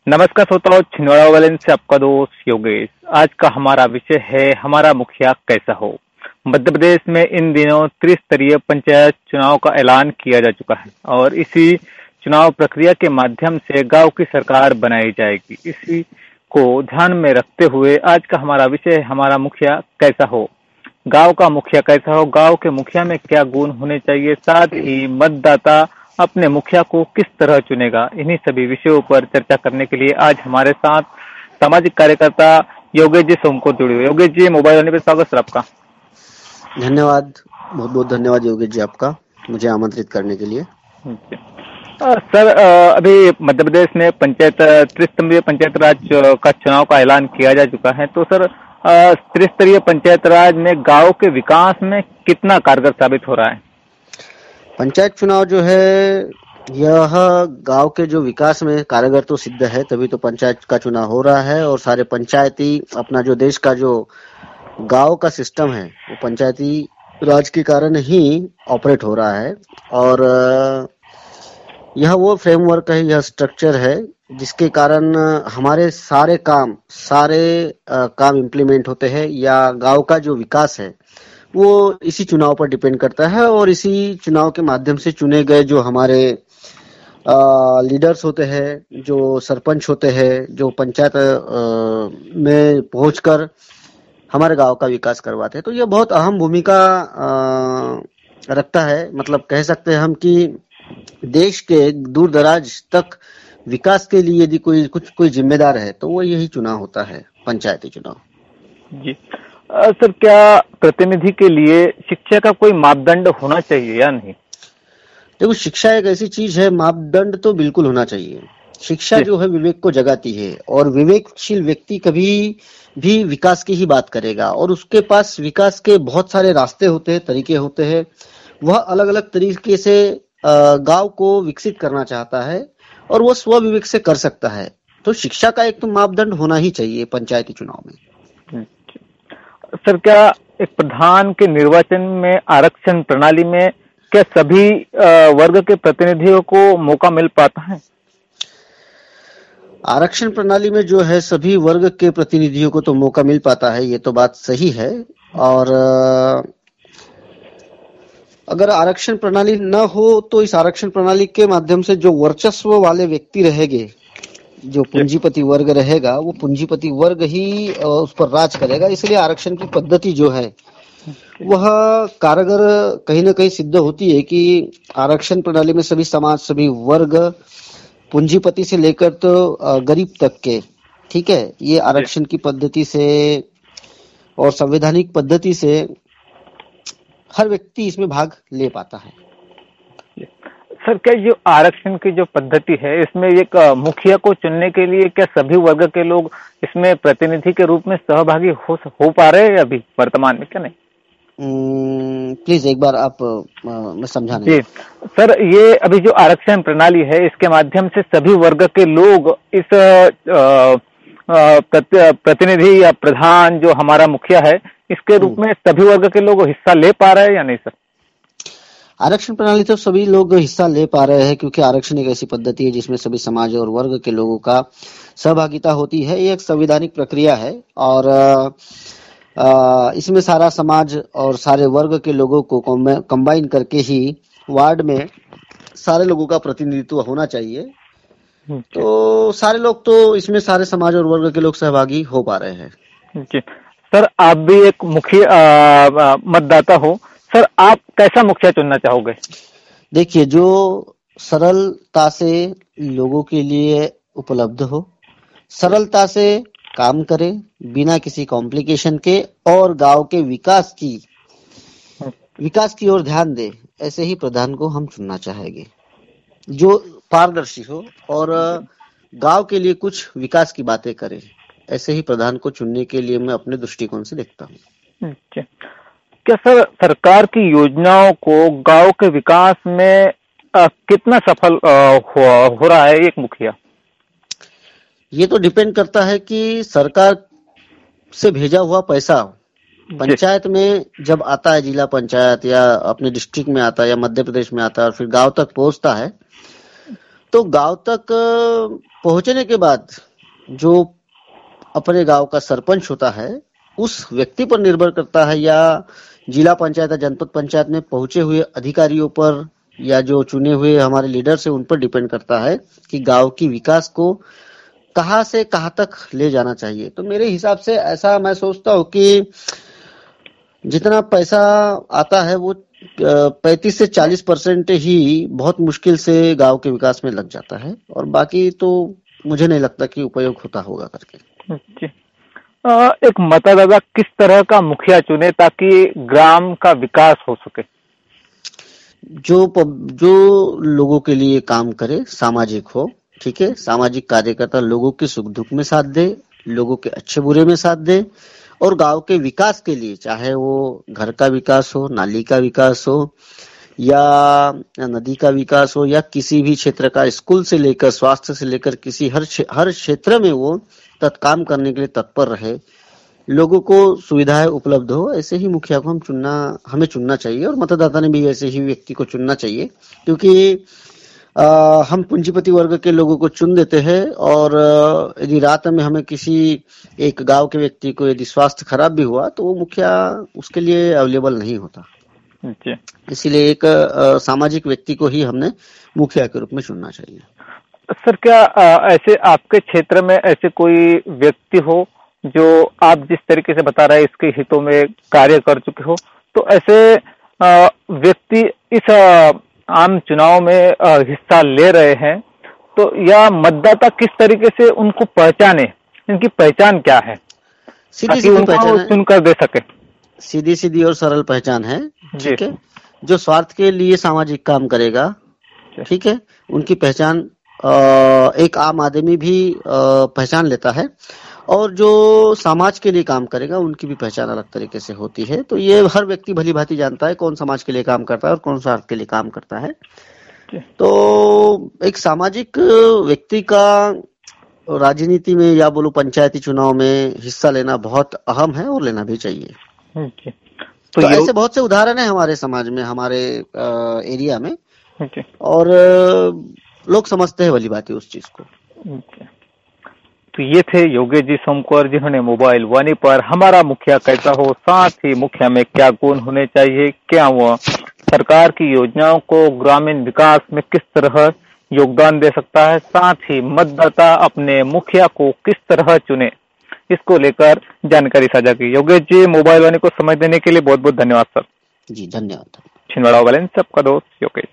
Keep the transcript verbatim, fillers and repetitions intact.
नमस्कार श्रोताओ, छिंदवाड़ा वाले से आपका दोस्त योगेश। आज का हमारा विषय है हमारा मुखिया कैसा हो। मध्य प्रदेश में इन दिनों त्रिस्तरीय पंचायत चुनाव का ऐलान किया जा चुका है और इसी चुनाव प्रक्रिया के माध्यम से गांव की सरकार बनाई जाएगी। इसी को ध्यान में रखते हुए आज का हमारा विषय है हमारा मुखिया कैसा हो। गांव का मुखिया कैसा हो, गांव के मुखिया में क्या गुण होने चाहिए, साथ ही मतदाता अपने मुखिया को किस तरह चुनेगा, इन्हीं सभी विषयों पर चर्चा करने के लिए आज हमारे साथ सामाजिक कार्यकर्ता योगेश जी सोमकोर जुड़े हुए। योगेश जी, मोबाइल वाले पे स्वागत सर आपका। धन्यवाद, बहुत बहुत धन्यवाद योगेश जी आपका मुझे आमंत्रित करने के लिए। आ, सर आ, अभी मध्य प्रदेश में पंचायत त्रिस्तरीय पंचायत राज का चुनाव का ऐलान किया जा चुका है, तो सर त्रिस्तरीय पंचायत राज में गांव के विकास में कितना कारगर साबित हो रहा है? पंचायत चुनाव जो है यह गांव के जो विकास में कारगर तो सिद्ध है, तभी तो पंचायत का चुनाव हो रहा है। और सारे पंचायती अपना जो देश का जो गांव का सिस्टम है वो पंचायती राज के कारण ही ऑपरेट हो रहा है। और यह वो फ्रेमवर्क है, यह स्ट्रक्चर है जिसके कारण हमारे सारे काम सारे आ, काम इम्प्लीमेंट होते हैं, या गांव का जो विकास है वो इसी चुनाव पर डिपेंड करता है। और इसी चुनाव के माध्यम से चुने गए जो हमारे आ, लीडर्स होते हैं, जो सरपंच होते हैं, जो पंचायत में पहुंचकर हमारे गांव का विकास करवाते हैं, तो यह बहुत अहम भूमिका रखता है। मतलब कह सकते हैं हम कि देश के दूर दराज तक विकास के लिए यदि कोई कुछ कोई जिम्मेदार है तो वो यही चुनाव होता है, पंचायती चुनाव। जी आ, सर, क्या प्रतिनिधि के लिए शिक्षा का कोई मापदंड होना चाहिए या नहीं? देखो, शिक्षा एक ऐसी चीज है, मापदंड तो बिल्कुल होना चाहिए। शिक्षा जो है विवेक को जगाती है और विवेकशील व्यक्ति कभी भी विकास की ही बात करेगा। और उसके पास विकास के बहुत सारे रास्ते होते हैं, तरीके होते हैं। वह अलग अलग तरीके से गांव को विकसित करना चाहता है और वो स्व विवेक से कर सकता है। तो शिक्षा का एक तो मापदंड होना ही चाहिए पंचायती चुनाव में। सर, क्या एक प्रधान के निर्वाचन में आरक्षण प्रणाली में क्या सभी वर्ग के प्रतिनिधियों को मौका मिल पाता है? आरक्षण प्रणाली में जो है सभी वर्ग के प्रतिनिधियों को तो मौका मिल पाता है, ये तो बात सही है। और अगर आरक्षण प्रणाली न हो तो इस आरक्षण प्रणाली के माध्यम से जो वर्चस्व वाले व्यक्ति रहेंगे, जो पूंजीपति वर्ग रहेगा, वो पूंजीपति वर्ग ही उस पर राज करेगा। इसलिए आरक्षण की पद्धति जो है वह कारगर कहीं ना कहीं सिद्ध होती है कि आरक्षण प्रणाली में सभी समाज, सभी वर्ग, पूंजीपति से लेकर तो गरीब तक के, ठीक है, ये आरक्षण की पद्धति से और संवैधानिक पद्धति से हर व्यक्ति इसमें भाग ले पाता है। सर, क्या जो आरक्षण की जो पद्धति है इसमें एक मुखिया को चुनने के लिए क्या सभी वर्ग के लोग इसमें प्रतिनिधि के रूप में सहभागी हो हो पा रहे हैं अभी वर्तमान में, क्या नहीं? प्लीज एक बार आप मैं समझाने। जी सर, ये अभी जो आरक्षण प्रणाली है इसके माध्यम से सभी वर्ग के लोग इस प्रतिनिधि या प्रधान जो हमारा मुखिया है इसके रूप में सभी वर्ग के लोग हिस्सा ले पा रहे हैं या नहीं सर? आरक्षण प्रणाली तो सभी लोग हिस्सा ले पा रहे हैं, क्योंकि आरक्षण एक ऐसी पद्धति है जिसमें सभी समाज और वर्ग के लोगों का सहभागिता होती है। ये एक संवैधानिक प्रक्रिया है और आ, इसमें सारा समाज और सारे वर्ग के लोगों को कंबाइन करके ही वार्ड में सारे लोगों का प्रतिनिधित्व होना चाहिए। तो सारे लोग तो इसमें सारे समाज और वर्ग के लोग सहभागी हो पा रहे हैं। जी सर, आप भी एक मुखिया मतदाता हो सर, आप कैसा मुखिया चुनना चाहोगे? देखिए, जो सरलता से लोगों के लिए उपलब्ध हो, सरलता से काम करे बिना किसी कॉम्प्लिकेशन के, और गांव के विकास की विकास की ओर ध्यान दे, ऐसे ही प्रधान को हम चुनना चाहेंगे, जो पारदर्शी हो और गांव के लिए कुछ विकास की बातें करे। ऐसे ही प्रधान को चुनने के लिए मैं अपने दृष्टिकोण से देखता हूँ। क्या सर, सरकार की योजनाओं को गांव के विकास में आ, कितना सफल आ, हो, हो रहा है एक मुखिया? ये तो डिपेंड करता है कि सरकार से भेजा हुआ पैसा पंचायत में जब आता है, जिला पंचायत या अपने डिस्ट्रिक्ट में आता है या मध्य प्रदेश में आता है और फिर गांव तक पहुंचता है, तो गांव तक पहुंचने के बाद जो अपने गांव का सरपंच होता है उस व्यक्ति पर निर्भर करता है, या जिला पंचायत या जनपद पंचायत में पहुंचे हुए अधिकारियों पर या जो चुने हुए हमारे लीडर से उन पर डिपेंड करता है कि गांव की विकास को कहां से कहां तक ले जाना चाहिए। तो मेरे हिसाब से ऐसा मैं सोचता हूँ कि जितना पैसा आता है वो पैंतीस से चालीस परसेंट ही बहुत मुश्किल से गांव के विकास में लग जाता है, और बाकी तो मुझे नहीं लगता कि उपयोग होता होगा करके। जी। आ, एक मतदाता किस तरह का मुखिया चुने ताकि ग्राम का विकास हो सके? जो जो लोगों के लिए काम करे, सामाजिक हो, ठीक है, सामाजिक कार्यकर्ता लोगों के सुख दुख में साथ दे, लोगों के अच्छे बुरे में साथ दे, और गांव के विकास के लिए चाहे वो घर का विकास हो, नाली का विकास हो, या नदी का विकास हो, या किसी भी क्षेत्र का, स्कूल से लेकर स्वास्थ्य से लेकर किसी हर हर क्षेत्र में वो तत्काम करने के लिए तत्पर रहे, लोगों को सुविधाएं उपलब्ध हो, ऐसे ही मुखिया को हम चुनना हमें चुनना चाहिए, और मतदाता ने भी ऐसे ही व्यक्ति को चुनना चाहिए। क्योंकि आ, हम पूंजीपति वर्ग के लोगों को चुन देते हैं, और यदि रात में हमें किसी एक गांव के व्यक्ति को यदि स्वास्थ्य खराब भी हुआ तो वो मुखिया उसके लिए अवेलेबल नहीं होता। जी। इसीलिए एक आ, सामाजिक व्यक्ति को ही हमने मुखिया के रूप में चुनना चाहिए। सर, क्या आ, ऐसे आपके क्षेत्र में ऐसे कोई व्यक्ति हो जो आप जिस तरीके से बता रहे हैं इसके हितों में कार्य कर चुके हो, तो ऐसे व्यक्ति इस आ, आम चुनाव में आ, हिस्सा ले रहे हैं, तो या मतदाता किस तरीके से उनको पहचाने, इनकी पहचान क्या है सीधी सीधी पहचान है, चुनकर दे सके? सीधी सीधी और सरल पहचान है, ठीक है। जो स्वार्थ के लिए सामाजिक काम करेगा, ठीक है, उनकी पहचान एक आम आदमी भी पहचान लेता है, और जो समाज के लिए काम करेगा उनकी भी पहचान अलग तरीके से होती है। तो ये हर व्यक्ति भली भांति जानता है कौन समाज के लिए काम करता है और कौन स्वार्थ के लिए काम करता है। तो एक सामाजिक व्यक्ति का राजनीति में या बोलो पंचायती चुनाव में हिस्सा लेना बहुत अहम है और लेना भी चाहिए। तो, तो ऐसे बहुत से उदाहरण है हमारे समाज में, हमारे एरिया में, और लोग समझते हैं भली भांति उस चीज को। तो ये थे योगेश जी सोमकर, जिन्होंने मोबाइल वाणी पर हमारा मुखिया कैसा हो, साथ ही मुखिया में क्या गुण होने चाहिए, क्या वह सरकार की योजनाओं को ग्रामीण विकास में किस तरह योगदान दे सकता है, साथ ही मतदाता अपने मुखिया को किस तरह चुने, इसको लेकर जानकारी साझा की। योगेश जी, मोबाइल वाणी को समय देने के लिए बहुत बहुत धन्यवाद सर। जी धन्यवाद। छिंदवाड़ा वाले सबका दोस्त योगेश।